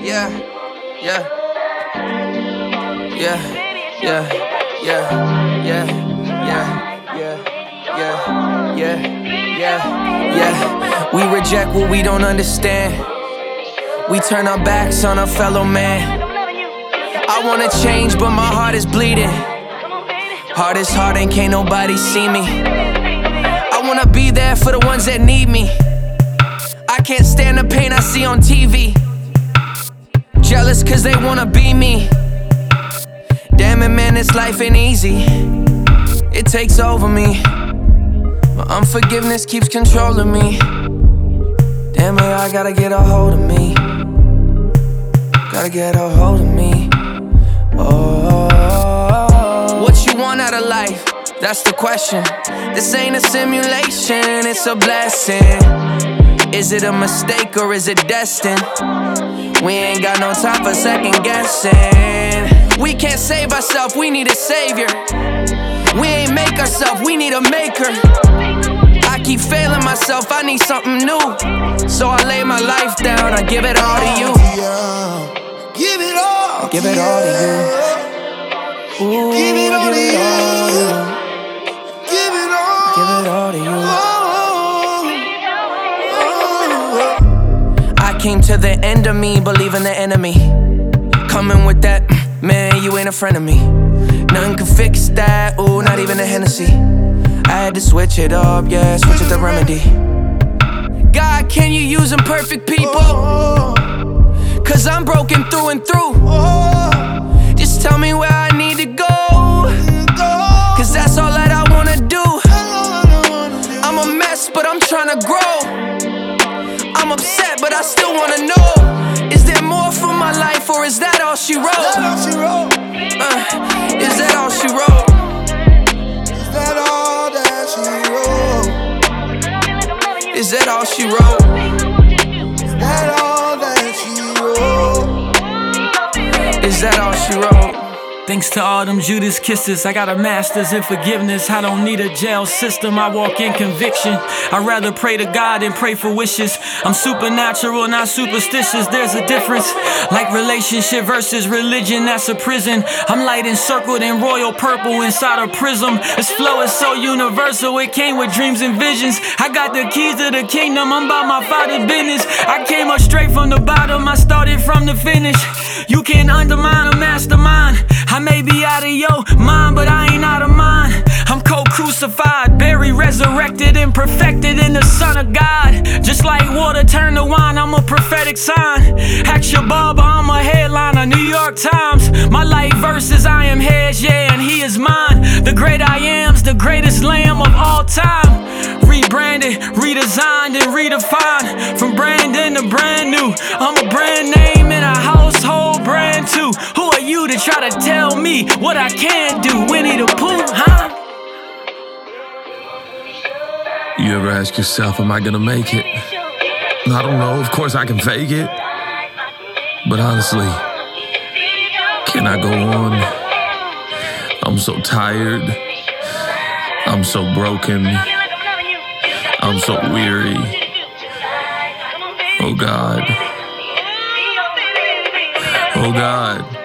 yeah, yeah, yeah, yeah, yeah, yeah, yeah, yeah. We reject what we don't understand. We turn our backs on our fellow man. I wanna change, but my heart is bleeding. Heart is hard and can't nobody see me. I wanna be there for the ones that need me. I can't stand the pain I see on TV. Jealous cause they wanna be me. Damn it, man, this life ain't easy. It takes over me. My unforgiveness keeps controlling me. Damn it, I gotta get a hold of me. Gotta get a hold of me. Oh, what you want out of life? That's the question. This ain't a simulation, it's a blessing. Is it a mistake or is it destined? We ain't got no time for second guessing. We can't save ourselves, we need a savior. We ain't make ourselves, we need a maker. I keep failing myself, I need something new. So I lay my life down, I give it all to you. Give it all, give it all to you. Ooh, give it all to you. Give it all to you. I came to the end of me, believing the enemy. Coming with that, man, you ain't a friend of me. Nothing can fix that, ooh, not even a Hennessy. I had to switch it up, yeah, switch it to remedy. God, can you use imperfect people? Cause I'm broken through and through. Just tell me where I need to go, cause that's all that I wanna do. I'm a mess, but I'm tryna grow. I'm upset, but I still wanna know, is there more for my life, or is that all she wrote? Is that all she wrote? Is that all that she wrote? Is that all she wrote? Is that all that she wrote? Is that all she wrote? Thanks to all them Judas kisses, I got a master's in forgiveness. I don't need a jail system, I walk in conviction. I'd rather pray to God than pray for wishes. I'm supernatural, not superstitious, there's a difference. Like relationship versus religion, that's a prison. I'm light encircled in royal purple inside a prism. This flow is so universal, it came with dreams and visions. I got the keys to the kingdom, I'm about my father's business. I came up straight from the bottom, I started from the finish. You can't undermine a mastermind. I may be out of your mind, but I ain't out of mine. I'm co-crucified, buried, resurrected, and perfected in the Son of God. Just like water turned to wine, I'm a prophetic sign. Ask your barber, I'm a headliner, New York Times. My life verses, I am his, yeah, and he is mine. The great I am's the greatest lamb of all time. Rebranded, redesigned, and redefined. From Brandon to brand new, I'm a brand name in a household brand too. Who are you to try to tell me what I can't do? Winnie the Pooh, huh? You ever ask yourself, am I gonna make it? I don't know, of course I can fake it. But honestly, can I go on? I'm so tired. I'm so broken. I'm so weary. Oh God. Oh God.